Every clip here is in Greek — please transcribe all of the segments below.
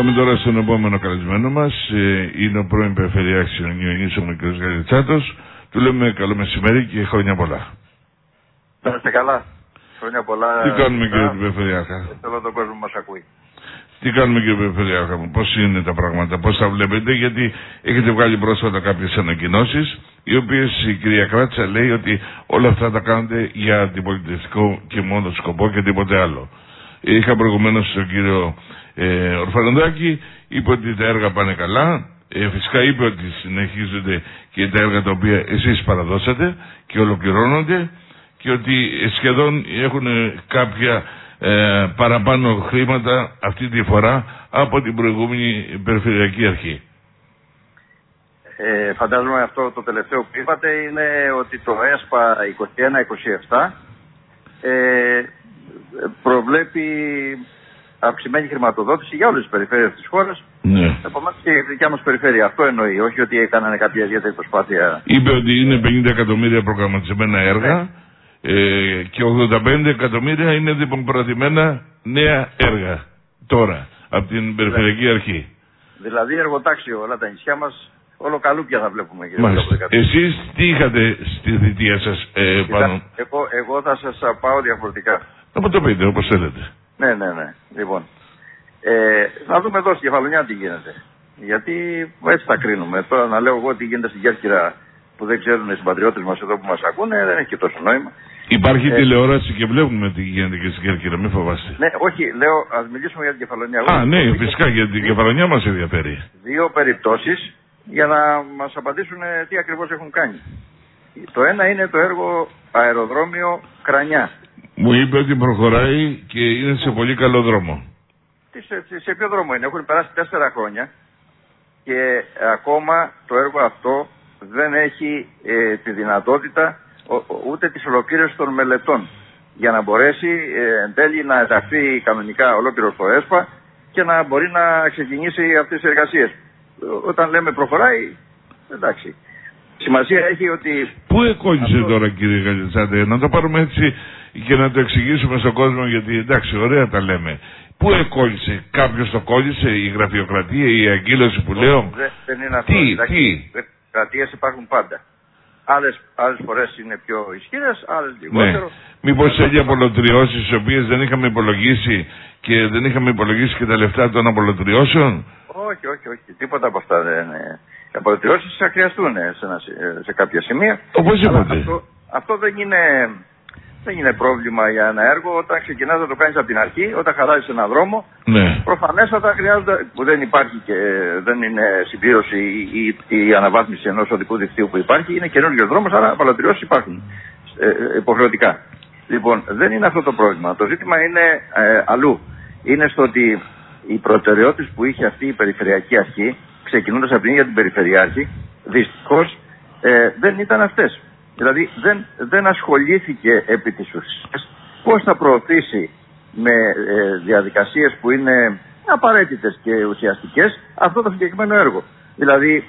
Πάμε τώρα στον επόμενο καλεσμένο μας. Είναι ο πρώην Περιφερειάρχης Ιωνίου, ο κ. Γαλιτσάτος. Του λέμε καλό μεσημέρι και χρόνια πολλά. Να είστε καλά. Χρόνια πολλά. Τι κάνουμε, κύριε Περιφερειάρχα? Θέλω τον κόσμο μας ακούει. Τι κάνουμε, κύριε Περιφερειάρχα μου, πώς είναι τα πράγματα, πώς τα βλέπετε? Γιατί έχετε βγάλει πρόσφατα κάποιες ανακοινώσεις, οι οποίες η κυρία Κράτσα λέει ότι όλα αυτά τα κάνετε για αντιπολιτευτικό και μόνο σκοπό και τίποτε άλλο. Είχα προηγουμένως τον κύριο Ορφανδάκη, είπε ότι τα έργα πάνε καλά. Φυσικά είπε ότι συνεχίζονται και τα έργα τα οποία εσείς παραδώσατε και ολοκληρώνονται και ότι σχεδόν έχουν κάποια παραπάνω χρήματα αυτή τη φορά από την προηγούμενη Περιφερειακή Αρχή. Φαντάζομαι αυτό το τελευταίο που είπατε είναι ότι το ΕΣΠΑ 21-27 προβλέπει αυξημένη χρηματοδότηση για όλες τις περιφέρειες της χώρας. Ναι. Επομένως και η δικιά μας περιφέρεια. Αυτό εννοεί, όχι ότι έκαναν κάποια ιδιαίτερη προσπάθεια. Είπε ότι είναι 50 εκατομμύρια προγραμματισμένα έργα και 85 εκατομμύρια είναι διπροματιμένα νέα έργα τώρα από την Περιφερειακή Αρχή. Δηλαδή εργοτάξιο όλα τα νησιά μας, όλο καλούπια θα βλέπουμε. Εσείς τι είχατε στη θητεία σας πάνω? Εγώ θα σας πάω διαφορετικά. Να μου το πείτε όπως θέλετε. Ναι. Λοιπόν, να δούμε εδώ στη Κεφαλονιά τι γίνεται. Γιατί έτσι θα κρίνουμε. Τώρα να λέω εγώ τι γίνεται στην Κέρκυρα που δεν ξέρουν οι συμπατριώτες μας εδώ που μας ακούνε, δεν έχει και τόσο νόημα. Υπάρχει τηλεόραση και βλέπουμε τι γίνεται και στην Κέρκυρα, μην φοβάστε. Ναι, όχι, λέω, ας μιλήσουμε για την Κεφαλονιά. Ναι, φυσικά για την Κεφαλονιά μας ενδιαφέρει. Δύο περιπτώσεις για να μας απαντήσουν τι ακριβώς έχουν κάνει. Το ένα είναι το έργο αεροδρόμιο Κρανιά. Μου είπε ότι προχωράει και είναι σε πολύ καλό δρόμο. Σε ποιο δρόμο είναι? Έχουν περάσει 4 χρόνια και ακόμα το έργο αυτό δεν έχει τη δυνατότητα ούτε της ολοκλήρωσης των μελετών για να μπορέσει εν τέλει να ενταχθεί κανονικά ολόκληρο στο ΕΣΠΑ και να μπορεί να ξεκινήσει αυτές τις εργασίες. Όταν λέμε προχωράει, εντάξει. Σημασία έχει ότι... Πού εκκόλλησε τώρα, κύριε Γαλιτσάτε, να το πάρουμε έτσι και να το εξηγήσουμε στον κόσμο, γιατί εντάξει, ωραία τα λέμε. Πού εκκόλλησε? Κάποιος το κόλλησε? Η γραφειοκρατία, η αγκύλωση που λέω? Δεν είναι αυτό. Τι? Γραφειοκρατίες υπάρχουν πάντα. Άλλες φορές είναι πιο ισχυρές, άλλες λιγότερο. Ναι. Μήπως έχει απολωτριώσεις τις οποίες δεν είχαμε υπολογίσει και δεν είχαμε υπολογίσει και τα λεφτά των απολωτριώσεων? Όχι. Τίποτα από αυτά δεν είναι. Οι απολωτριώσεις θα χρειαστούν σε κάποια σημεία. Οπωσδήποτε. Αυτό δεν είναι πρόβλημα για ένα έργο. Όταν ξεκινάς να το κάνεις από την αρχή, όταν χαράζεις έναν δρόμο, ναι, προφανέστατα χρειάζεται, που δεν υπάρχει και δεν είναι συμπλήρωση ή η αναβάθμιση ενός οδικού δικτύου που υπάρχει, είναι καινούργιος δρόμος, άρα απολωτριώσεις υπάρχουν υποχρεωτικά. Λοιπόν, δεν είναι αυτό το πρόβλημα. Το ζήτημα είναι αλλού. Είναι στο ότι οι προτεραιότητες που είχε αυτή η Περιφερειακή Αρχή, ξεκινώντας από την ίδια την Περιφερειάρχη, δυστυχώς δεν ήταν αυτές. Δηλαδή δεν ασχολήθηκε επί της ουσίας πώς θα προωθήσει με διαδικασίες που είναι απαραίτητες και ουσιαστικές αυτό το συγκεκριμένο έργο. Δηλαδή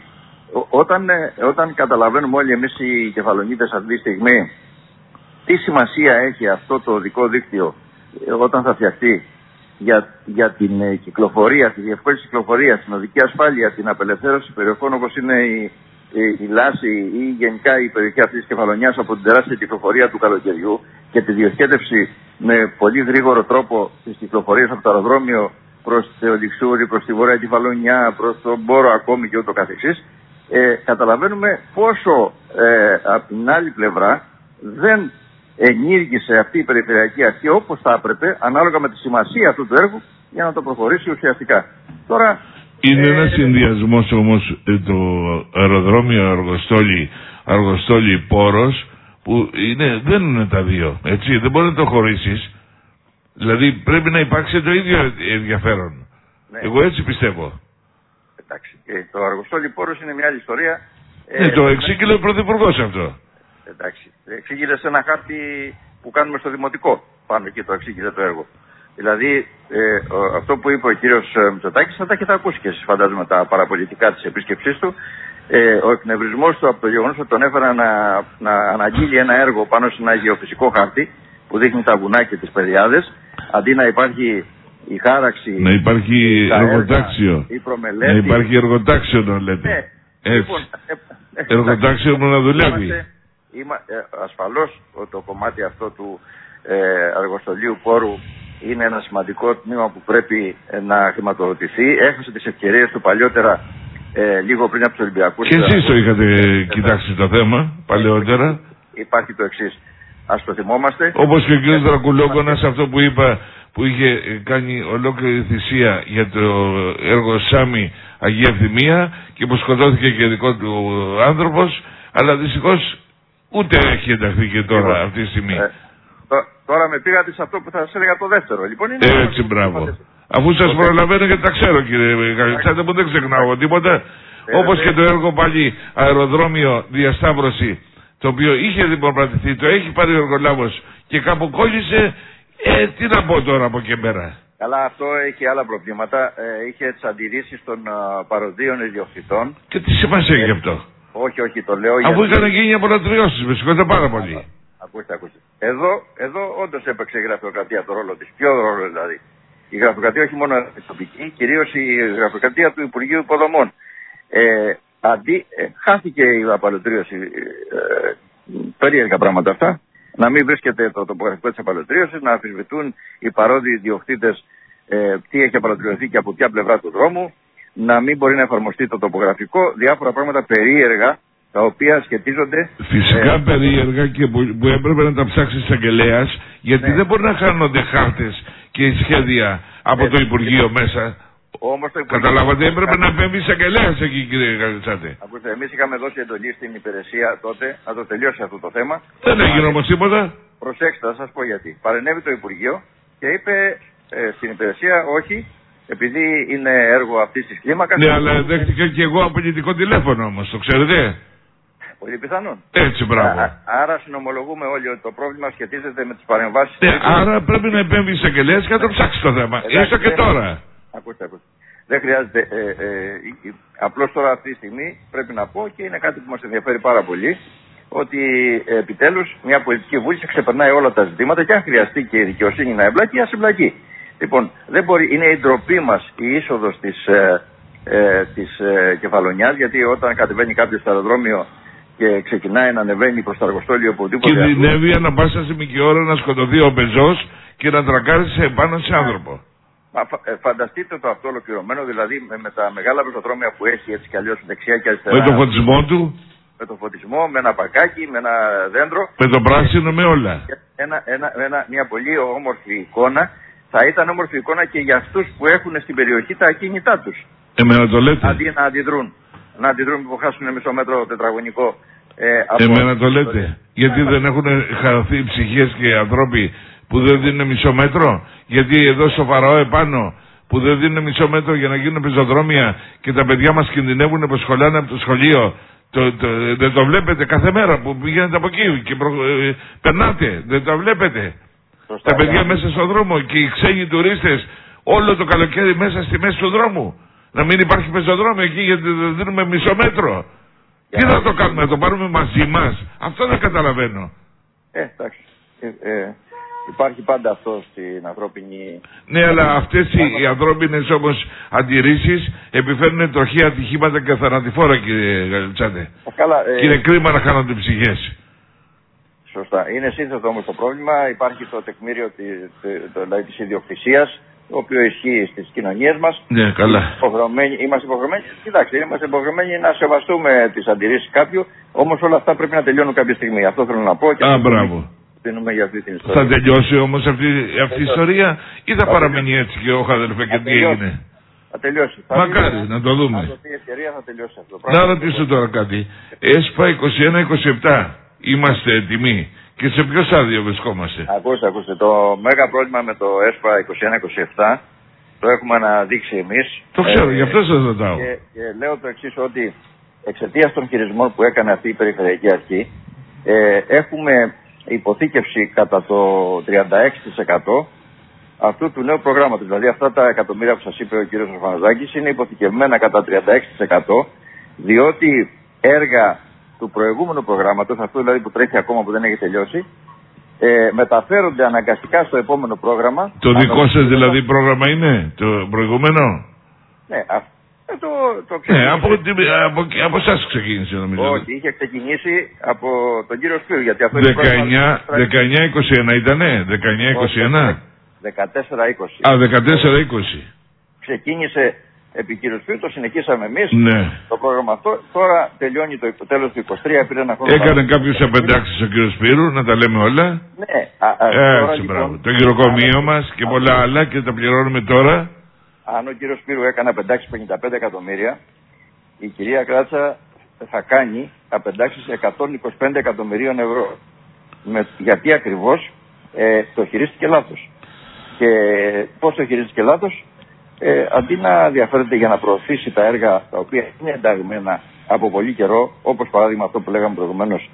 όταν καταλαβαίνουμε όλοι εμείς οι κεφαλονίτες αυτή τη στιγμή τι σημασία έχει αυτό το οδικό δίκτυο όταν θα φτιαχτεί για την κυκλοφορία, τη διευκόλυνση κυκλοφορίας, την οδική ασφάλεια, την απελευθέρωση περιοχών όπως είναι η Λάση ή γενικά η περιοχή αυτή της Κεφαλονιάς από την τεράστια κυκλοφορία του καλοκαιριού και τη διοχέτευση με πολύ γρήγορο τρόπο της κυκλοφορίας από το αεροδρόμιο προς το Λιξούρι, προς τη Βόρεια Κεφαλονιά, προς τον Μπόρο ακόμη και ούτω καθεξής, καταλαβαίνουμε πόσο από την άλλη πλευρά δεν ενήργησε αυτή η Περιφερειακή Αρχή όπως θα έπρεπε ανάλογα με τη σημασία αυτού του έργου για να το προχωρήσει ουσιαστικά. Τώρα, είναι ένας συνδυασμός όμως το αεροδρόμιο Αργοστόλη Πόρος που δεν είναι τα δύο, έτσι, δεν μπορεί να το χωρίσεις. Δηλαδή πρέπει να υπάρξει το ίδιο ενδιαφέρον. Ναι. Εγώ έτσι πιστεύω. Εντάξει, το Αργοστόλη Πόρος είναι μια άλλη ιστορία. Ναι, το εξήγηλε ο Πρωθυπουργός αυτό. Εντάξει, εξήγηλε σε ένα χάρτη που κάνουμε στο Δημοτικό, πάνω εκεί το εξήγηλε το έργο. Δηλαδή, αυτό που είπε ο κύριος Μητσοτάκης θα τα έχετε ακούσει και εσείς φαντάζομαι τα παραπολιτικά της επίσκεψής του. Ο εκνευρισμός του από το γεγονός ότι τον έφερα να αναγγείλει ένα έργο πάνω σε ένα γεωφυσικό χάρτη που δείχνει τα βουνά και τις πεδιάδες, αντί να υπάρχει η χάραξη. Να υπάρχει εργοτάξιο. Η προμελέτη. Να υπάρχει εργοτάξιο, να λέτε. Ναι. Έτσι. Εργοτάξιο μου να δουλεύει. Ασφαλώς το κομμάτι αυτό του αργοστολίου πόρου είναι ένα σημαντικό τμήμα που πρέπει να χρηματοδοτηθεί. Έχασε τις ευκαιρίες του παλιότερα, λίγο πριν από τους Ολυμπιακούς. Και εσείς το είχατε κοιτάξει το θέμα παλαιότερα. Υπάρχει το εξής. Ας το θυμόμαστε. Όπως και ο κ. Δρακουλόγκονας, αυτό που είπα, που είχε κάνει ολόκληρη θυσία για το έργο Σάμι Αγία Ευθυμία και που σκοτώθηκε και δικό του άνθρωπος, αλλά δυστυχώς ούτε έχει ενταχθεί και τώρα αυτή τη στιγμή. Τώρα με πήγατε σε αυτό που θα σας έλεγα το δεύτερο. Λοιπόν, είναι έτσι, μπράβο. Αφού σας προλαβαίνω και τα ξέρω, κύριε Γαλιτσάτε, που δεν ξεχνάω τίποτα. Όπως και το έργο πάλι αεροδρόμιο διασταύρωση, το οποίο είχε δημοπρατηθεί, το έχει πάρει ο εργολάβος και κάπου κόλλησε. Τι να πω τώρα από εκεί πέρα. Καλά, αυτό έχει άλλα προβλήματα. Είχε τις αντιρρήσεις των παροδίων ιδιοκτητών. Και τι σημασία έχει αυτό? Όχι, το λέω. Αφού είχαν γίνει απολατριώσεις, με συγχωρείτε πάρα πολύ. Ακούστε. Εδώ όντως έπαιξε η γραφειοκρατία το ρόλο της. Ποιο ρόλο δηλαδή? Η γραφειοκρατία όχι μόνο η τοπική, κυρίως η γραφειοκρατία του Υπουργείου Υποδομών. Χάθηκε η απαλωτρίωση. Περίεργα πράγματα αυτά. Να μην βρίσκεται το τοπογραφικό της απαλωτρίωσης, να αμφισβητούν οι παρόδιοι ιδιοκτήτες τι έχει απαλωτριωθεί και από ποια πλευρά του δρόμου, να μην μπορεί να εφαρμοστεί το τοπογραφικό, διάφορα πράγματα περίεργα τα οποία σχετίζονται. Φυσικά περίεργα και που έπρεπε να τα ψάξει εισαγγελέας, γιατί δεν μπορεί να χάνονται χάρτες και σχέδια από το Υπουργείο μέσα. Καταλάβατε, έπρεπε να επέμβει εισαγγελέας εκεί, κύριε Γαλιτσάτε. Ακούστε, εμείς είχαμε δώσει εντολή στην υπηρεσία τότε να το τελειώσει αυτό το θέμα. Δεν έγινε όμως τίποτα. Προσέξτε, θα σας πω γιατί. Παρενέβη το Υπουργείο και είπε στην υπηρεσία όχι, επειδή είναι έργο αυτής της κλίμακας. Ναι, αλλά δέχτηκα και εγώ απολυτικό τηλέφωνο όμως, το ξέρετε. Πολύ πιθανόν. Έτσι, μπράβο. Άρα συνομολογούμε όλοι ότι το πρόβλημα σχετίζεται με τις παρεμβάσεις. Ναι, άρα πρέπει να επέμβει εισαγγελέας και να το ψάξει το θέμα. Έστω και τώρα. Ακούστε. Δεν χρειάζεται. Απλώς τώρα αυτή τη στιγμή πρέπει να πω και είναι κάτι που μας ενδιαφέρει πάρα πολύ, ότι επιτέλους μια πολιτική βούληση ξεπερνάει όλα τα ζητήματα και αν χρειαστεί και η δικαιοσύνη να εμπλακεί, ας εμπλακεί. Λοιπόν, δεν μπορεί, είναι η ντροπή μας η είσοδος της Κεφαλονιάς, γιατί όταν κατεβαίνει κάποιος στο αεροδρόμιο και ξεκινάει να ανεβαίνει προς το αργοστόλιο οπουδήποτε. Κινδυνεύει ανά πάσα στιγμή και ώρα να σκοτωθεί ο πεζός και να τρακάρει επάνω σε άνθρωπο. Φανταστείτε το αυτό ολοκληρωμένο, δηλαδή με τα μεγάλα πεζοδρόμια που έχει έτσι κι αλλιώς δεξιά και αριστερά. Με το φωτισμό του. Με το φωτισμό, με ένα πακάκι, με ένα δέντρο. Με το πράσινο, με όλα. Μια πολύ όμορφη εικόνα. Θα ήταν όμορφη εικόνα και για αυτούς που έχουν στην περιοχή τα ακίνητά τους. Εμένα το λέτε. Αντί να αντιδρούν. Να αντιδρούν που χάσουν μισό μέτρο τετραγωνικό. Εμένα το λέτε. Γιατί δεν έχουν χαρθεί ψυχές και ανθρώποι που δεν δίνουν μισό μέτρο? Γιατί εδώ στο Φαραώ επάνω που δεν δίνουν μισό μέτρο για να γίνουν πεζοδρόμια και τα παιδιά μας κινδυνεύουν που σχολάνε από το σχολείο. Δεν το βλέπετε κάθε μέρα που πηγαίνετε από εκεί και περνάτε? Δεν το βλέπετε? Τα παιδιά μέσα στον δρόμο και οι ξένοι τουρίστες όλο το καλοκαίρι μέσα στη μέση του δρόμου. Να μην υπάρχει πεζοδρόμιο εκεί γιατί δεν δίνουμε μισό μέτρο. Τι θα το κάνουμε, να το πάρουμε μαζί μας? Αυτό δεν καταλαβαίνω. Εντάξει. Υπάρχει πάντα αυτό στην ανθρώπινη. Ναι, αλλά αυτές οι ανθρώπινες όμως αντιρρήσεις επιφέρουν τροχαία ατυχήματα και θανατηφόρα, κύριε Γαλιτσάτε. Και είναι κρίμα να χάνονται ψυχές. Σωστά. Είναι σύνθετο όμως το πρόβλημα. Υπάρχει το τεκμήριο της ιδιοκτησίας, το οποίο ισχύει στις κοινωνίες μας. Ναι, καλά. Είμαστε υποχρεωμένοι. Κοιτάξτε, είμαστε υποχρεωμένοι να σεβαστούμε τις αντιρρήσεις κάποιου. Όμως όλα αυτά πρέπει να τελειώνουν κάποια στιγμή. Αυτό θέλω να πω. Και μπράβο. Για αυτή την ιστορία. Θα τελειώσει όμως αυτή η ιστορία ή θα παραμείνει έτσι και όχι, αδελφέ, και τι έγινε? Θα τελειώσει. Μακάρι να το δούμε. Αν δοθεί ευκαιρία θα τελειώσει αυτό. Να ρωτήσω τώρα κάτι. ΕΣΠΑ 21-27. Είμαστε έτοιμοι? Και σε ποιο στάδιο βρισκόμαστε? Ακούστε. Το μέγα πρόβλημα με το ΕΣΠΑ 21-27 το έχουμε αναδείξει εμείς. Το ξέρω, γι' αυτό σας ρωτάω. Και λέω το εξής, ότι εξαιτίας των χειρισμών που έκανε αυτή η Περιφερειακή Αρχή έχουμε υποθήκευση κατά το 36% αυτού του νέου προγράμματος. Δηλαδή αυτά τα εκατομμύρια που σας είπε ο κύριος Ορφαναζάκης είναι υποθηκευμένα κατά 36%, διότι έργα του προηγούμενου προγράμματος, αυτό δηλαδή που τρέχει ακόμα που δεν έχει τελειώσει, μεταφέρονται αναγκαστικά στο επόμενο πρόγραμμα. Το δικό σας δηλαδή πρόγραμμα είναι, το προηγούμενο? Ναι, το ξέρω. Από εσάς ξεκίνησε νομίζω. Όχι, είχε ξεκινήσει από τον κύριο Σπύρου. Γιατί αυτό 19-21 ήτανε, 19-21. 14-20. 14-20. Ξεκίνησε επί κύριο Σπύρου, το συνεχίσαμε εμείς. Ναι. Το πρόγραμμα αυτό. Τώρα τελειώνει το τέλος του 23. Πήρε ένα χρόνο. Έκανε κάποιους απεντάξεις ο κύριο Σπύρου, να τα λέμε όλα. Ναι. Έτσι, μπράβο. Το γυροκομείο μας και πολλά άλλα και τα πληρώνουμε τώρα. Αν ο κύριος Σπύρου έκανε απεντάξεις 55 εκατομμύρια, η κυρία Κράτσα θα κάνει απεντάξεις 125 εκατομμυρίων ευρώ. Γιατί ακριβώς το χειρίστηκε λάθος. Και πώς το χειρίστηκε λάθος? Αντί να ενδιαφέρεται για να προωθήσει τα έργα τα οποία είναι ενταγμένα από πολύ καιρό, όπως παράδειγμα αυτό που λέγαμε προηγουμένως,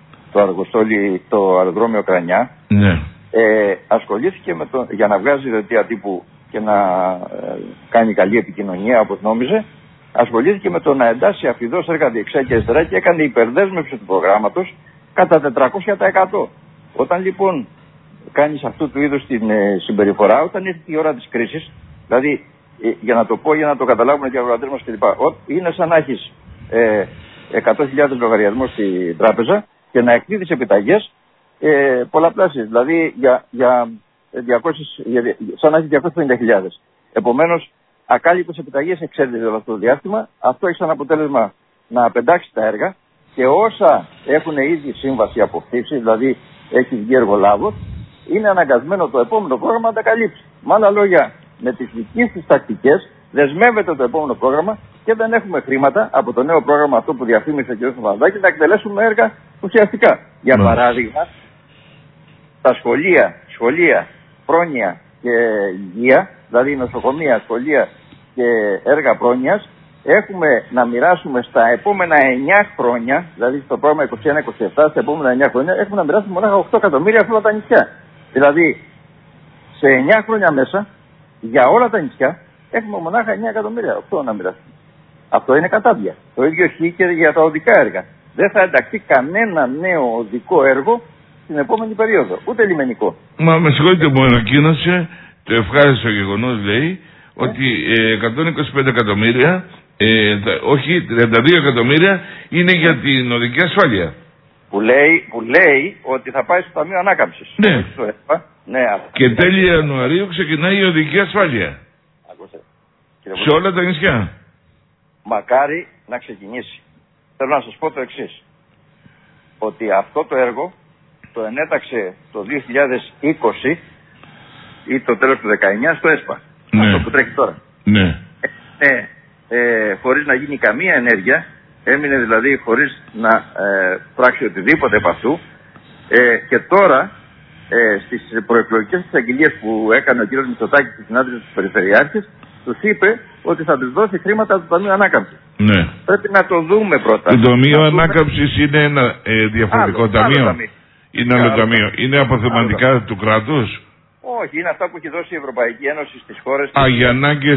το αεροδρόμιο Κρανιά, ναι. Ασχολήθηκε για να βγάζει δελτία τύπου και να κάνει καλή επικοινωνία όπως νόμιζε, ασχολήθηκε με το να εντάσσει αφιδώς έργα δεξιά και αριστερά και έκανε υπερδέσμευση του προγράμματος κατά 400%. Όταν λοιπόν κάνεις αυτού του είδους την συμπεριφορά, όταν ήρθε η ώρα της κρίσης, δηλαδή για να το πω, για να το καταλάβουν και οι αγροτές μας κλπ. Είναι σαν να έχεις 100.000 λογαριασμούς στην τράπεζα και να εκδίδεις επιταγές πολλαπλάσεις, δηλαδή για 200, σαν να έχει 250.000. Επομένως, ακάλυπτες επιταγές εξέλιξε αυτό το διάστημα. Αυτό έχει σαν αποτέλεσμα να απεντάξει τα έργα και όσα έχουν ήδη σύμβαση αποκτήσει, δηλαδή έχει βγει εργολάβος, είναι αναγκασμένο το επόμενο πρόγραμμα να τα καλύψει. Με άλλα λόγια, με τις δικές της τακτικές δεσμεύεται το επόμενο πρόγραμμα και δεν έχουμε χρήματα από το νέο πρόγραμμα αυτό που διαφήμισε ο κ. Φαβαδάκη να εκτελέσουμε έργα ουσιαστικά. Για παράδειγμα, τα σχολεία, πρόνοια και υγεία, δηλαδή νοσοκομεία, σχολεία και έργα πρόνοιας, έχουμε να μοιράσουμε στα επόμενα 9 χρόνια, δηλαδή στο πρόγραμμα 21-27, στα επόμενα 9 χρόνια, έχουμε να μοιράσουμε μονάχα 8 εκατομμύρια σε όλα τα νησιά. Δηλαδή, σε 9 χρόνια μέσα, για όλα τα νησιά, έχουμε μονάχα 9 εκατομμύρια, 8 να μοιράσουμε. Αυτό είναι κατάδια. Το ίδιο ισχύει και για τα οδικά έργα. Δεν θα ενταχθεί κανένα νέο οδικό έργο στην επόμενη περίοδο, ούτε λιμενικό. Μα με συγχωρείτε, μου ανακοίνωσε το ευχάριστο γεγονός, λέει, ότι 125 εκατομμύρια, όχι 32 εκατομμύρια είναι για την οδική ασφάλεια. Που λέει ότι θα πάει στο Ταμείο Ανάκαμψης. Ναι. Ναι. Και τέλη Ιανουαρίου ξεκινάει η οδική ασφάλεια. Ακούστε. Σε όλα τα νησιά. Μακάρι να ξεκινήσει. Θέλω να σας πω το εξής. Ότι αυτό το έργο το ενέταξε το 2020 ή το τέλος του 19 στο ΕΣΠΑ. Ναι. Αυτό που τρέχει τώρα. Ναι. Χωρίς να γίνει καμία ενέργεια, έμεινε δηλαδή χωρίς να πράξει οτιδήποτε από αυτού, και τώρα στις προεκλογικές εξαγγελίες που έκανε ο κ. Μητσοτάκης στη συνάντηση του Περιφερειάρχης, τους είπε ότι θα τους δώσει χρήματα του Ταμείου Ανάκαμψης. Ναι. Πρέπει να το δούμε πρώτα. Το Ταμείο Ανάκαμψης είναι ένα διαφορετικό ταμείο. Είναι άλλο ταμείο. Είναι αποθεματικά του κράτους. Όχι, είναι αυτά που έχει δώσει η Ευρωπαϊκή Ένωση στις χώρες. Για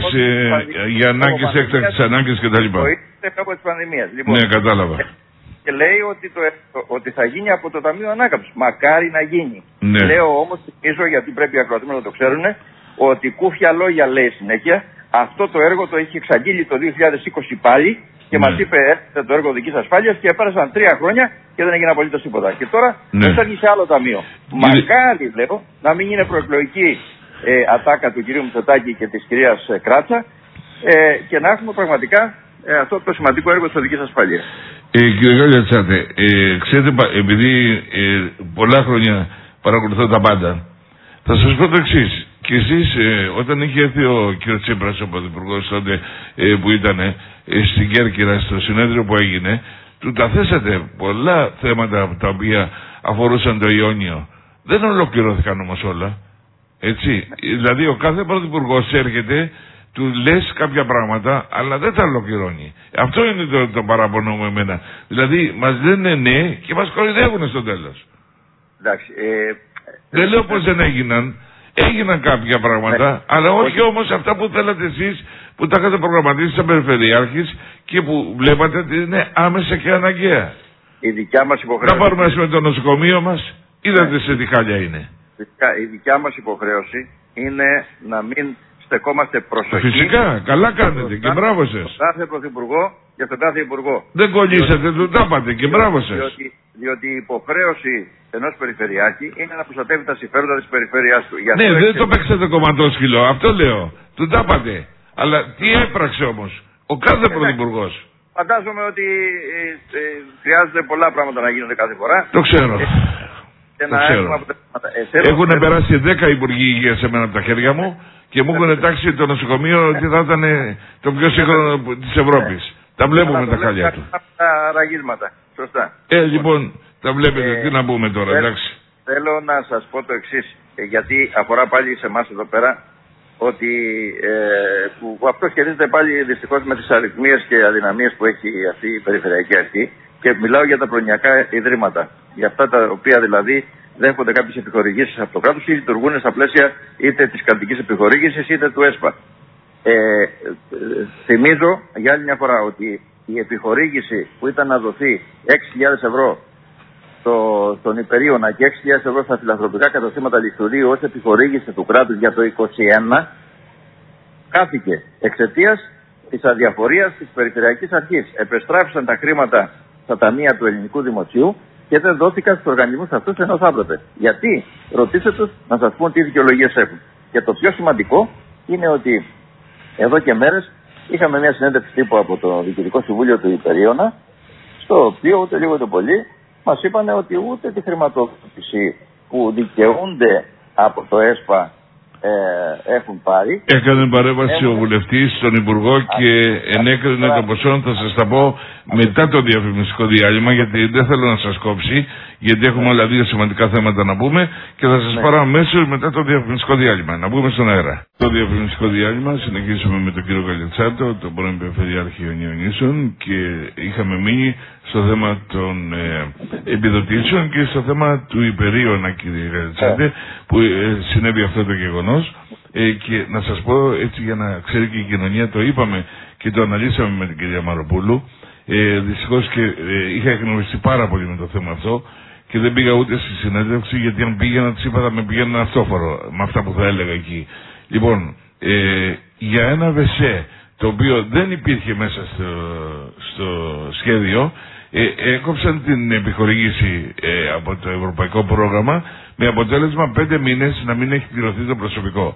ανάγκες, έκτακτες ανάγκες κτλ. Από της πανδημίας. Λοιπόν, ναι, κατάλαβα. Και λέει ότι θα γίνει από το Ταμείο Ανάκαμψης. Μακάρι να γίνει. Ναι. Λέω όμως, θυμίζω, γιατί πρέπει οι ακροατές να το ξέρουν, ότι κούφια λόγια λέει συνέχεια. Αυτό το έργο το είχε εξαγγείλει το 2020 πάλι και μας είπε έρχεται το έργο οδικής ασφάλειας και πέρασαν 3 χρόνια και δεν έγινε απολύτως τίποτα. Και τώρα δεν θα βγει σε άλλο ταμείο. Μακάρι, λέω, να μην είναι προεκλογική ατάκα του κυρίου Μητσοτάκη και της κυρίας Κράτσα και να έχουμε πραγματικά αυτό το σημαντικό έργο της οδικής ασφάλειας. Κύριε Γαλιατσάτε, ξέρετε, επειδή πολλά χρόνια παρακολουθώ τα πάντα, θα σας πω το εξής. Και εσείς, όταν είχε έρθει ο κ. Τσίπρας, ο Πρωθυπουργός τότε που ήταν στην Κέρκυρα, στο συνέδριο που έγινε, του τα θέσατε πολλά θέματα τα οποία αφορούσαν το Ιόνιο. Δεν ολοκληρώθηκαν όμως όλα. Έτσι. Δηλαδή, ο κάθε Πρωθυπουργός έρχεται, του λες κάποια πράγματα, αλλά δεν τα ολοκληρώνει. Αυτό είναι το παραπονό μου εμένα. Δηλαδή, μας λένε ναι και μας κοροϊδεύουν στο τέλος. Εντάξει. Δεν λέω πως δεν έγιναν. Έγιναν κάποια πράγματα, αλλά όχι όμως αυτά που θέλατε εσείς που τα είχατε προγραμματίσει σαν Περιφερειάρχης και που βλέπατε ότι είναι άμεσα και αναγκαία. Η δικιά μας υποχρέωση. Να πάρουμε ας πούμε το νοσοκομείο μας, είδατε σε τι χάλια είναι. Φυσικά, η δικιά μας υποχρέωση είναι να μην στεκόμαστε προσοχή. Φυσικά, καλά κάνετε και μπράβο σας. Στον κάθε πρωθυπουργό και στον κάθε υπουργό. Δεν κολλήσατε, του τα είπατε και μπράβο σας. Διότι η υποχρέωση ενός περιφερειάρχη είναι να προστατεύει τα συμφέροντα της περιφέρειάς του. Ναι, δεν το παίξατε κομματόσκυλο, αυτό λέω. Του τα είπατε. Αλλά τι έπραξε όμως ο κάθε πρωθυπουργός. Φαντάζομαι ότι χρειάζεται πολλά πράγματα να γίνονται κάθε φορά. Το ξέρω. Έχουν περάσει 10 υπουργοί υγείας σε μένα από τα χέρια μου και μου έχουν τάξει το νοσοκομείο ότι θα ήταν το πιο σύγχρονο της Ευρώπης. Τα βλέπουμε τα χάλια του. Τα ραγίσματα. Σωστά. Λοιπόν, τα βλέπετε. Τι να πούμε τώρα, εντάξει. Θέλω να σας πω το εξής, γιατί αφορά πάλι σε εμάς εδώ πέρα, ότι που αυτό σχετίζεται πάλι δυστυχώς με τις αριθμίες και αδυναμίες που έχει αυτή η περιφερειακή αρχή, και μιλάω για τα προνοιακά ιδρύματα. Για αυτά τα οποία δηλαδή δέχονται κάποιες επιχορηγήσεις από το κράτος ή λειτουργούν στα πλαίσια είτε της κρατικής επιχορήγησης είτε του ΕΣΠΑ. Θυμίζω για άλλη μια φορά ότι η επιχορήγηση που ήταν να δοθεί 6.000 ευρώ στον Υπερίωνα και 6.000 ευρώ στα φιλανθρωπικά καταστήματα λιχτουρίου ως επιχορήγηση του κράτους για το 2021 χάθηκε εξαιτίας της αδιαφορίας της Περιφερειακής Αρχής. Επεστράφησαν τα χρήματα στα ταμεία του ελληνικού δημοσίου και δεν δόθηκαν στους οργανισμούς αυτούς ενώ θα έπρεπε. Γιατί? Ρωτήστε τους να σας πούν τι δικαιολογίες έχουν. Και το πιο σημαντικό είναι ότι εδώ και μέρες είχαμε μια συνέντευξη τύπου από το Διοικητικό Συμβούλιο του Υπερίωνα, στο οποίο ούτε λίγο ούτε πολύ μας είπαν ότι ούτε τη χρηματοδότηση που δικαιούνται από το ΕΣΠΑ έχουν πάρει. Έκανε παρέμβαση ο βουλευτής στον Υπουργό και ενέκρινε το ποσό. Θα σας τα πω μετά το διαφημιστικό διάλειμμα, γιατί δεν θέλω να σας κόψει, γιατί έχουμε όλα δύο σημαντικά θέματα να πούμε και θα σας πάρω αμέσως μετά το διαφημιστικό διάλειμμα. Να μπούμε στον αέρα. Το διαφημιστικό διάλειμμα συνεχίσουμε με τον κύριο Καλιτσάτο, τον πρώην Περιφερειάρχη Ιωνίων, και είχαμε μείνει στο θέμα των επιδοτήσεων και στο θέμα του Υπερίωνα, κύριε Καλιτσάτε, που συνέβη αυτό το γεγονός. Και να σας πω έτσι για να ξέρει και η κοινωνία, το είπαμε και το αναλύσαμε με την κυρία Μαροπούλου. Δυστυχώς και είχα εκνευριστεί πάρα πολύ με το θέμα αυτό και δεν πήγα ούτε στη συνέντευξη, γιατί αν πήγαινα της είπα θα με πηγαίνουν αυτόφορο με αυτά που θα έλεγα εκεί. Λοιπόν, για ένα ΒΕΣΕ το οποίο δεν υπήρχε μέσα στο σχέδιο, έκοψαν την επιχορήγηση από το ευρωπαϊκό πρόγραμμα με αποτέλεσμα 5 μήνες να μην έχει πληρωθεί το προσωπικό.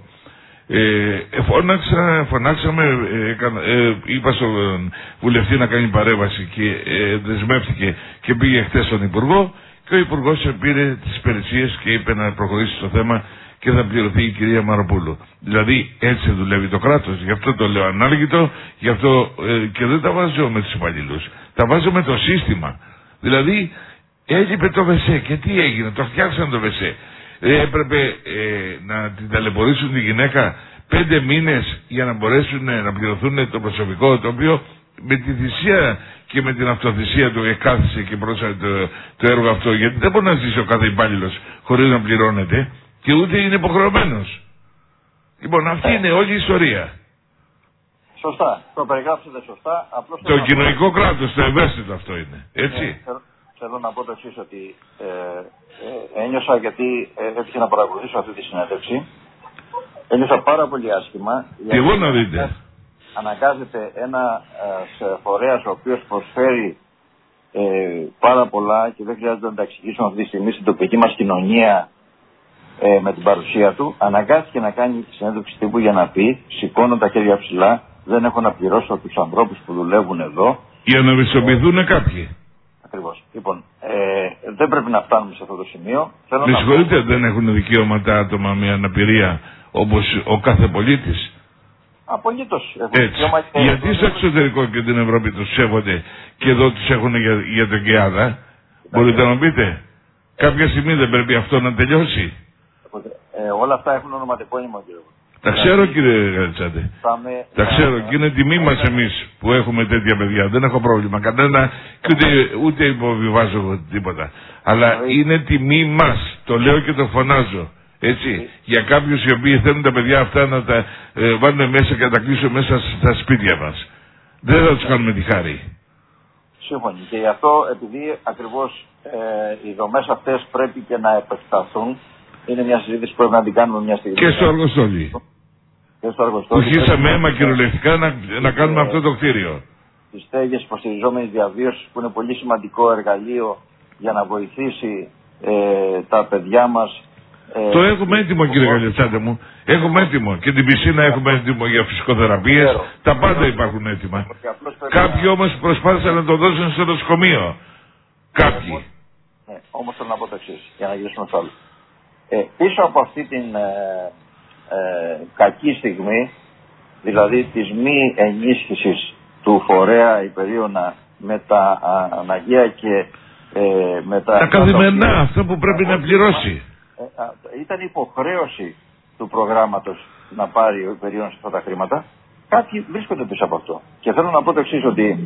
Φωνάξαμε, είπα στον βουλευτή να κάνει παρέμβαση και δεσμεύτηκε και πήγε χτες στον Υπουργό και ο Υπουργός πήρε τις υπηρεσίες και είπε να προχωρήσει στο θέμα και θα πληρωθεί η κυρία Μαροπούλου. Δηλαδή έτσι δουλεύει το κράτος, γι' αυτό το λέω ανάλγητο, γι' αυτό και δεν τα βάζω με τους υπαλλήλους, τα βάζω με το σύστημα. Δηλαδή έλειπε το ΒΕΣΕ και τι έγινε, το φτιάξαν το ΒΕΣΕ. Έπρεπε να την ταλαιπωρήσουν τη γυναίκα 5 μήνες για να μπορέσουν να πληρωθούν το προσωπικό, το οποίο με τη θυσία και με την αυτοθυσία του εκάθισε και πρόσφερε το έργο αυτό, γιατί δεν μπορεί να ζήσει ο κάθε υπάλληλος χωρίς να πληρώνεται και ούτε είναι υποχρεωμένος. Λοιπόν, αυτή είναι όλη η ιστορία. Σωστά, το περιγράψετε σωστά. Απλώς το κοινωνικό κράτος, το ευαίσθητο αυτό είναι, έτσι. Θέλω να πω το εξής, ότι ένιωσα, γιατί έτυχε να παρακολουθήσω αυτή τη συνέντευξη, ένιωσα πάρα πολύ άσχημα. Και εγώ να δείτε. Αναγκάζεται ένας φορέας ο οποίος προσφέρει πάρα πολλά και δεν χρειάζεται να τα εξηγήσουμε αυτή τη στιγμή στην τοπική μας κοινωνία με την παρουσία του, αναγκάστηκε να κάνει τη συνέντευξη τύπου για να πει, σηκώνω τα χέρια ψηλά, δεν έχω να πληρώσω τους ανθρώπους που δουλεύουν εδώ. Για να βυσοποιηθούν κάποιοι. Ακριβώς. Λοιπόν, δεν πρέπει να φτάνουμε σε αυτό το σημείο. Με συγχωρείτε, δεν έχουν δικαιώματα άτομα με αναπηρία όπως ο κάθε πολίτης. Απολύτως. Γιατί στο εξωτερικό και την Ευρώπη τους σέβονται και εδώ τους έχουν για τον ΚΕΑΔΑ? Μπορείτε να μου πείτε? Κάποια στιγμή δεν πρέπει αυτό να τελειώσει? Όλα αυτά έχουν ονοματεπώνυμο, κύριε. Τα ξέρω, κύριε Καλιτσάτε. Τα ξέρω και είναι τιμή μας εμείς που έχουμε τέτοια παιδιά. Δεν έχω πρόβλημα κανένα και ούτε υποβιβάζω τίποτα. Αλλά είναι τιμή μας. Το λέω και το φωνάζω. Έτσι. Για κάποιους οι οποίοι θέλουν τα παιδιά αυτά να τα βάλουν μέσα και να τα κλείσουν μέσα στα σπίτια μας. Δεν θα τους κάνουμε τη χάρη. Σύμφωνοι. Και γι' αυτό, επειδή ακριβώς οι δομές αυτές πρέπει και να επεκταθούν, είναι μια συζήτηση που πρέπει να την κάνουμε μια στιγμή. Και στο Αργοστόλι. Που χύσαμε αίμα κυριολεκτικά να κάνουμε αυτό το κτίριο. Τις στέγες υποστηριζόμενης διαβίωσης, που είναι πολύ σημαντικό εργαλείο για να βοηθήσει τα παιδιά μας. Το έχουμε έτοιμο, κύριε Καλιατσάντε μου. Έχουμε έτοιμο. Και την πισίνα έχουμε έτοιμο για φυσικοθεραπείες. Τα πάντα υπάρχουν έτοιμα. Κάποιοι όμως προσπάθησαν να το δώσουν στο νοσοκομείο. Κάποιοι. Ναι, όμως θέλω να πω το εξής, για να γυρίσουμε στο άλλο. Πίσω από αυτή την κακή στιγμή, δηλαδή της μη ενίσχυσης του φορέα Υπερίωνα με τα αναγκαία και με τα καθημερινά, αυτό που πρέπει να πληρώσει. Ήταν υποχρέωση του προγράμματος να πάρει ο Υπερίωνας αυτά τα χρήματα. Κάποιοι βρίσκονται πίσω από αυτό. Και θέλω να πω το εξής, ότι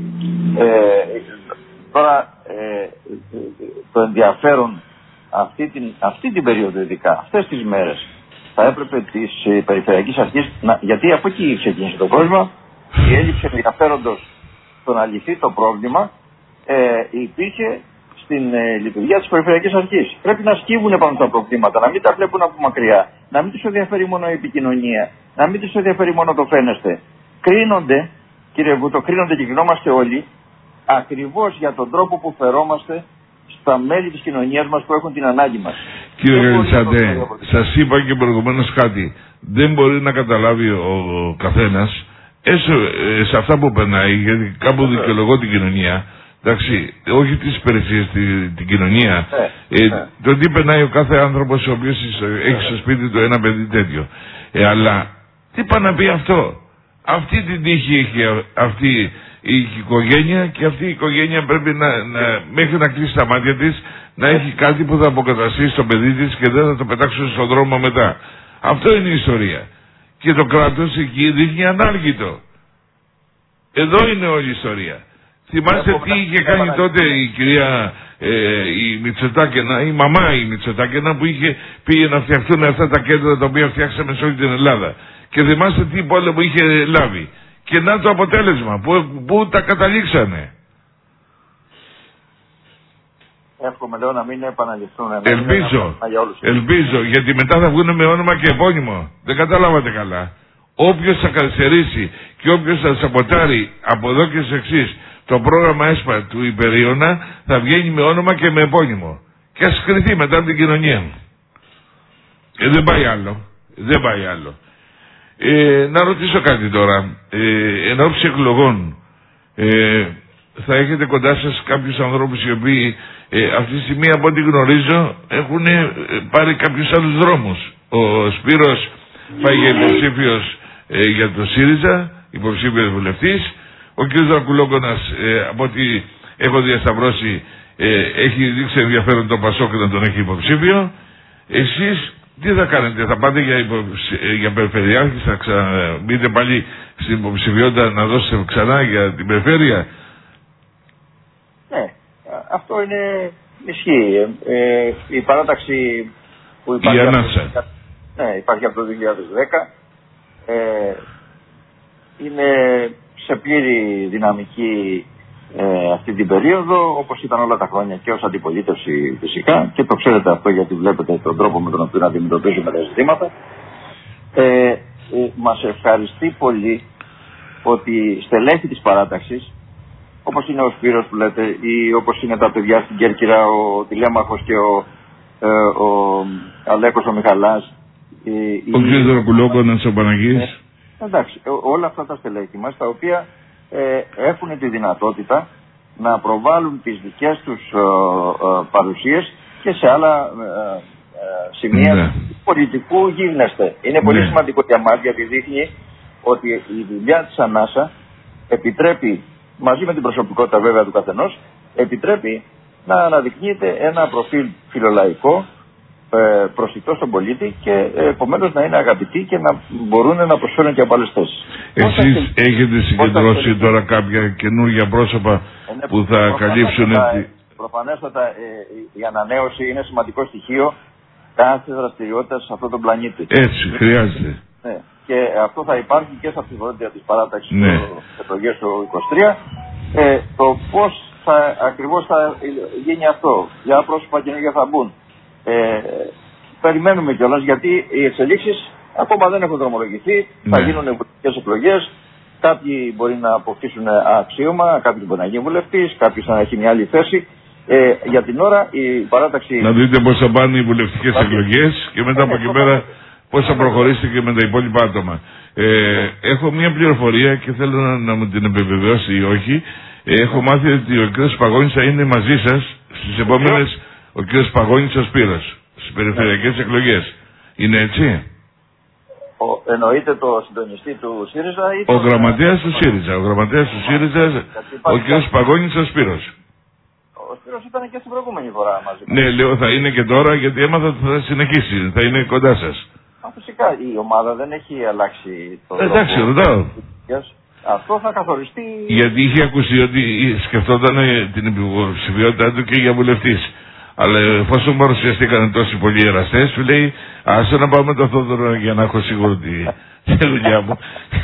τώρα το ενδιαφέρον αυτή την περίοδο, ειδικά αυτές τις μέρες, θα έπρεπε της Περιφερειακής Αρχής, γιατί από εκεί ξεκίνησε το πρόβλημα, η έλλειψη ενδιαφέροντος στο να λυθεί το πρόβλημα υπήρχε στην λειτουργία της Περιφερειακής Αρχής. Πρέπει να σκύβουν πάνω στα προβλήματα, να μην τα βλέπουν από μακριά, να μην τους ενδιαφέρει μόνο η επικοινωνία, να μην τους ενδιαφέρει μόνο το φαίνεστε. Κρίνονται, κύριε Βούτο, κρίνονται και κρινόμαστε όλοι ακριβώς για τον τρόπο που φερόμαστε στα μέλη της κοινωνίας μας που έχουν την ανάγκη μας. Κύριε Καλιτσάντε, σας είπα και προηγουμένως κάτι. Δεν μπορεί να καταλάβει ο καθένας, σε αυτά που περνάει, γιατί κάπου δικαιολογώ την κοινωνία, εντάξει, όχι τις υπηρεσίες, την κοινωνία, το τι περνάει ο κάθε άνθρωπος ο οποίος έχει στο σπίτι του ένα παιδί τέτοιο. Αλλά τι πάει να πει αυτό? Αυτή την τύχη έχει αυτή η οικογένεια, και αυτή η οικογένεια πρέπει μέχρι να κλείσει τα μάτια της, να έχει κάτι που θα αποκαταστήσει στο παιδί της και δεν θα το πετάξουν στον δρόμο μετά. Αυτό είναι η ιστορία. Και το κράτος εκεί δείχνει ανάλγητο. Εδώ είναι όλη η ιστορία. Θυμάστε τι είχε κάνει τότε η κυρία η Μητσοτάκηνα, η μαμά η Μητσοτάκηνα, που πήγε να φτιαχτούν αυτά τα κέντρα τα οποία φτιάξαμε σε όλη την Ελλάδα. Και θυμάστε τι πόλεμο είχε λάβει. Και να το αποτέλεσμα, που τα καταλήξανε. Εύχομαι, λέω, να μην επαναληφθούν. Ελπίζω, γιατί μετά θα βγουν με όνομα και επώνυμο. Δεν καταλάβατε καλά. Όποιος θα καθυστερήσει και όποιος θα σαμποτάρει από εδώ και στο εξής το πρόγραμμα ΕΣΠΑ του Υπερίωνα, θα βγαίνει με όνομα και με επώνυμο. Και ας κρυθεί μετά από την κοινωνία μου. Δεν πάει άλλο. Δεν πάει άλλο. Να ρωτήσω κάτι τώρα. Εν ώψη εκλογών, θα έχετε κοντά σας κάποιους ανθρώπους οι οποίοι αυτή τη στιγμή, από ό,τι γνωρίζω, έχουν πάρει κάποιους άλλους δρόμους. Ο Σπύρος πάει για υποψήφιος για το ΣΥΡΙΖΑ, υποψήφιος βουλευτής. Ο κ. Δρακουλόκονας, από ό,τι έχω διασταυρώσει, έχει δείξει ενδιαφέρον το ΠΑΣΟΚ να τον έχει υποψήφιο. Εσείς τι θα κάνετε? Θα πάτε για περιφερειάρχη, θα μπείτε πάλι στην υποψηφιότητα να δώσετε ξανά για την περιφέρεια? Ναι, αυτό είναι ισχύει. Η παράταξη που υπάρχει, υπάρχει από το 2010 είναι σε πλήρη δυναμική αυτή την περίοδο, όπως ήταν όλα τα χρόνια και ως αντιπολίτευση φυσικά, και το ξέρετε αυτό γιατί βλέπετε τον τρόπο με τον οποίο αντιμετωπίζουμε τα ζητήματα. Μας ευχαριστεί πολύ ότι στελέχη της παράταξης, όπως είναι ο Σπύρος που λέτε, ή όπως είναι τα παιδιά στην Κέρκυρα, ο Τηλέμαχος και ο Αλέκος ο Μιχαλάς, ο κ. Δρακουλόκονας ο Παναγής. Εντάξει, όλα αυτά τα στελέχη μας, τα οποία έχουν τη δυνατότητα να προβάλλουν τις δικές τους παρουσίες και σε άλλα σημεία πολιτικού γίγνεσθε. Είναι πολύ σημαντικό για μας, γιατί δείχνει ότι η δουλειά της ΑΝΑΣΑ επιτρέπει, μαζί με την προσωπικότητα βέβαια του καθενός, επιτρέπει να αναδεικνύεται ένα προφίλ φιλολαϊκό, προσιτό στον πολίτη, και επομένως να είναι αγαπητοί και να μπορούν να προσφέρουν και από άλλες θέσεις. Εσείς έχετε συγκεντρώσει τώρα κάποια καινούργια πρόσωπα που θα καλύψουν? Προφανέστατα η ανανέωση είναι σημαντικό στοιχείο κάθε δραστηριότητα σε αυτόν τον πλανήτη. Έτσι, χρειάζεται. Ναι. Και αυτό θα υπάρχει και στα ψηφοδέλτια της παράταξης εκλογές του 2023. Το πώς ακριβώς θα γίνει αυτό, για πρόσωπα καινούργια θα μπουν, περιμένουμε κιόλας, γιατί οι εξελίξεις ακόμα δεν έχουν δρομολογηθεί. Ναι. Θα γίνουν βουλευτικές εκλογές. Κάποιοι μπορεί να αποκτήσουν αξίωμα, κάποιοι μπορεί να γίνει βουλευτής, κάποιος να έχει μια άλλη θέση. Για την ώρα η παράταξη. Να δείτε πώς θα πάνε οι βουλευτικές εκλογές και μετά από εκεί πέρα πώς θα προχωρήσετε και με τα υπόλοιπα άτομα. Έχω μια πληροφορία και θέλω να μου την επιβεβαιώσει ή όχι. Έχω μάθει ότι ο κ. Παγώνης θα είναι μαζί σας στις επόμενες. Ο κ. Παγώνης ο Σπύρος στις περιφερειακές εκλογές. Είναι έτσι? Εννοείται το συντονιστή του ΣΥΡΙΖΑ ή ο γραμματέας του ΣΥΡΙΖΑ. Ο γραμματέας του ΣΥΡΙΖΑ, ο κ. Παγώνης ο Σπύρος. Ο Σπύρος ήταν και στην προηγούμενη φορά μαζί. Ναι, λέω θα είναι και τώρα, γιατί έμαθα ότι θα συνεχίσει. Θα είναι κοντά σας. Φυσικά η ομάδα δεν έχει αλλάξει το. Εντάξει, ρωτάω. Αυτό θα καθοριστεί. Γιατί είχε ακουστεί ότι σκεφτόταν την υποψηφιότητά του και για βουλευτής. Αλλά εφόσον παρουσιαστήκαν τόσοι πολλοί εραστές, σου λέει άσε να πάμε το Θόδωρο για να έχω σίγουρο τη δουλειά μου.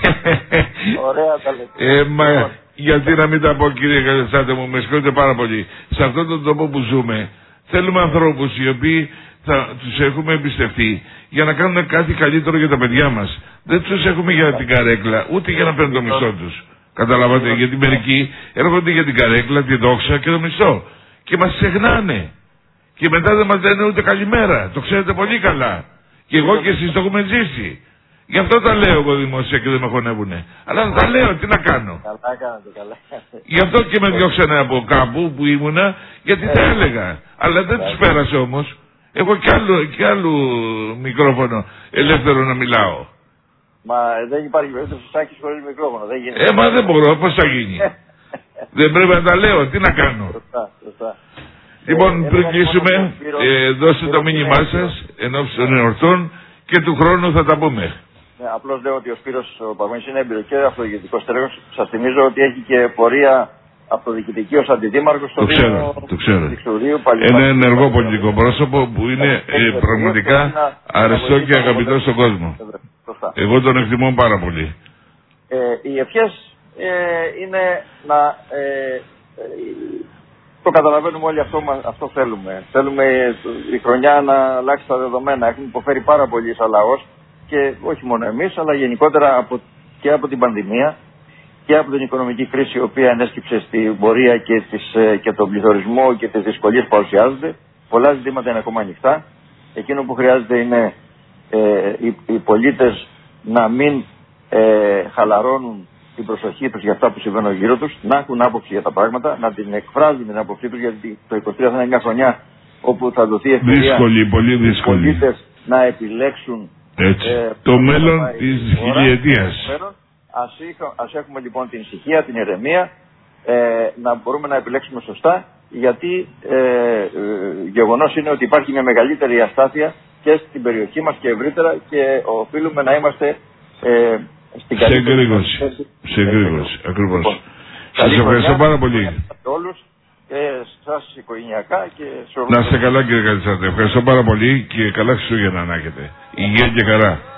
Ωραία τα λέτε. Γιατί να μην τα πω, κύριε Καλετσάτε μου, με συγχωρείτε πάρα πολύ. Σε αυτόν τον τόπο που ζούμε θέλουμε ανθρώπους οι οποίοι θα τους έχουμε εμπιστευτεί για να κάνουν κάτι καλύτερο για τα παιδιά μας. Δεν τους έχουμε για την καρέκλα, ούτε για να παίρνουν το μισθό τους. Καταλαβαίνετε, γιατί μερικοί έρχονται για την καρέκλα, τη δόξα και το μισθό. Και μας ξεχνάνε. Και μετά δεν μας λένε ούτε καλημέρα. Το ξέρετε πολύ καλά. Και εγώ και εσείς το έχουμε ζήσει. Γι' αυτό τα λέω εγώ δημόσια και δεν με χωνεύουνε. Αλλά τα λέω, τι να κάνω. Καλά κάνετε, καλά. Γι' αυτό και με διώξανε από κάπου που ήμουνα, γιατί τα έλεγα. Αλλά δεν τους πέρασε όμως. Έχω κι άλλο μικρόφωνο ελεύθερο να μιλάω. Μα δεν υπάρχει περίπτωση Σάκης χωρίς μικρόφωνο. Δεν γίνεται. Μα δεν μπορώ, πώς θα γίνει. Δεν πρέπει να τα λέω, τι να κάνω. Σωστά. Λοιπόν, πριν κλείσουμε, δώστε το μήνυμά σας ενώπιση των εορτών και του χρόνου θα τα πούμε. Ναι, απλώς λέω ότι ο Σπύρος ο Παγώνης είναι έμπειρο και αυτοδιοικητικός στέλεχος. Σας θυμίζω ότι έχει και πορεία αυτοδιοικητική ως αντιδήμαρχος στο Δήμο Δικτουρίου. Ένα ενεργό πολιτικό πρόσωπο που είναι πραγματικά αρεστό και αγαπητό στον κόσμο. Εγώ τον εκτιμώ πάρα πολύ. Οι ευχές είναι να... το καταλαβαίνουμε όλοι, αυτό θέλουμε. Θέλουμε η χρονιά να αλλάξει τα δεδομένα. Έχουμε υποφέρει πάρα πολύ σαν λαός και όχι μόνο εμείς, αλλά γενικότερα και από την πανδημία και από την οικονομική κρίση, η οποία ενέσκυψε στην πορεία και τον πληθωρισμό και τις δυσκολίες που παρουσιάζονται. Πολλά ζητήματα είναι ακόμα ανοιχτά. Εκείνο που χρειάζεται είναι οι πολίτες να μην χαλαρώνουν την προσοχή τους για αυτά που συμβαίνουν γύρω τους, να έχουν άποψη για τα πράγματα, να την εκφράζουν την άποψή τους, γιατί το 23 θα είναι μια χρονιά όπου θα δοθεί ευκαιρία στους πολίτες να επιλέξουν το μέλλον της χιλιετίας. Ας έχουμε λοιπόν την ησυχία, την ηρεμία, να μπορούμε να επιλέξουμε σωστά, γιατί γεγονός είναι ότι υπάρχει μια μεγαλύτερη αστάθεια και στην περιοχή μας και ευρύτερα και οφείλουμε να είμαστε στην καλύτερη θέση. Σε εγρήγορση, ακριβώς. Λοιπόν, σας ευχαριστώ πάρα πολύ. Όλους και σας οικογενειακά και σε όλους. Να είστε καλά, κύριε Καλετσάτε. Ευχαριστώ πάρα πολύ και καλά Χριστούγεννα να έχετε. Υγεία και χαρά.